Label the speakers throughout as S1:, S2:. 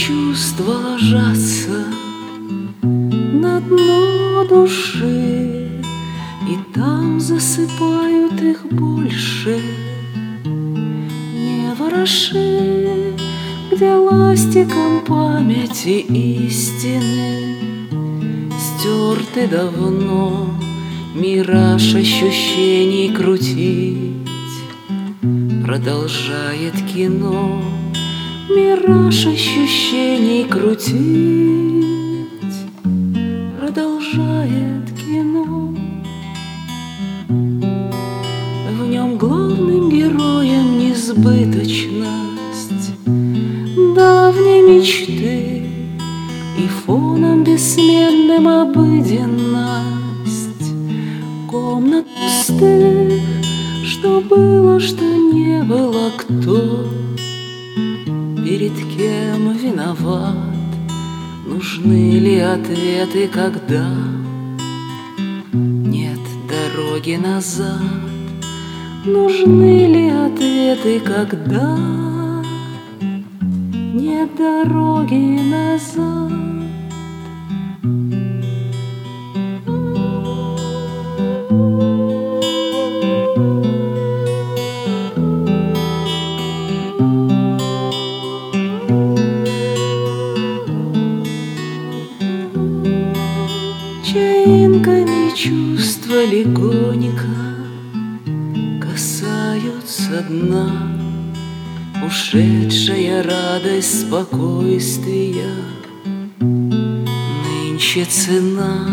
S1: чувства ложатся на дно души, и там засыпают их больше. Не вороши, где ластиком памяти истины стерты давно, мираж ощущений крутить продолжает кино. Мираж ощущений крутить продолжает кино. В нем главным героем несбыточность давней мечты и фоном бессменным обыденность комнат пустых, что было, что не было, кто перед кем виноват, нужны ли ответы, когда нет дороги назад. Нужны ли ответы, когда нет дороги назад? Чаинками чувства легонько касаются дна. Ушедшая радость спокойствия нынче цена.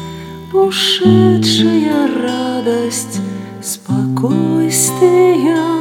S1: Ушедшая радость спокойствия